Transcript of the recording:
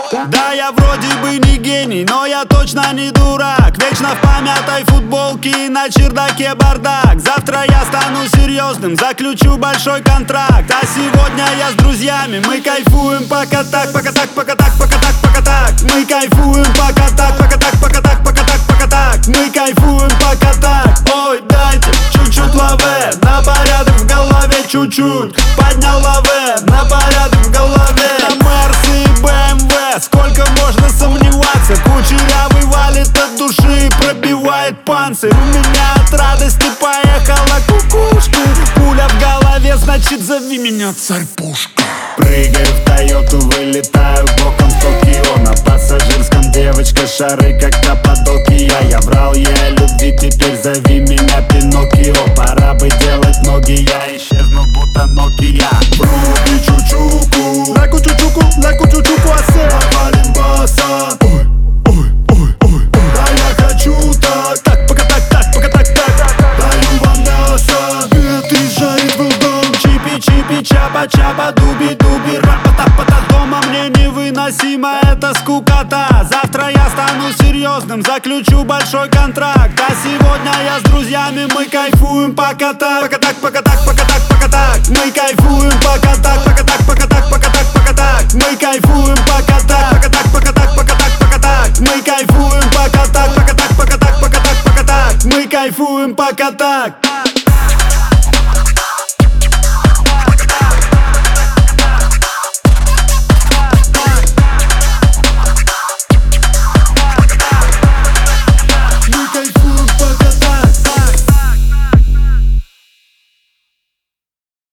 Да, я вроде бы не гений, но я точно не дурак. Вечно в помятой футболке и на чердаке бардак. Завтра я стану серьезным, заключу большой контракт. А сегодня я с друзьями, мы кайфуем пока так, пока так, пока так, пока так, пока так. Мы кайфуем пока так, пока так, пока так, пока так, пока так. Мы кайфуем пока так. Ой, дайте чуть-чуть лаве, на порядок в голове чуть-чуть. Поднял лаве, на порядок в голове. На Мерс и БМВ, сколько можно сомневаться? Кучерявый валит от души, пробивает панцирь. У меня от радости поехала кукушка. Пуля в голове, значит зови меня царь-пушка. Прыгаю в Тойоту, вылетаю боком в Токио. На пассажирском девочка шары, как Каппадокия. Я врал ей о любви, теперь зови меня Пиноккио. Пора бы делать ноги, я исчезну, будто Nokia. Вруби чучуку, лайку чучуку, лайку чучуку, асе. Навалим баса. Ой, ой, ой, ой, ой. Да я хочу так, так, пока так, так, пока так, так. Даю вам мясо, отъезжает в дом. Чипи-чипи, чаба-чаба, дуби-дуби, рапа-та-па-та. Дома мне невыносима эта скукота. Завтра я стану серьезным, заключу большой контракт. А сегодня я с друзьями, мы кайфуем пока так, пока так, пока так, пока так, пока так. Мы кайфуем пока так, пока так, пока так, пока так, пока так. Мы кайфуем пока так, пока так, пока так, пока так, пока так. Мы кайфуем пока так, пока так, пока так, пока так, пока так. Мы кайфуем пока так.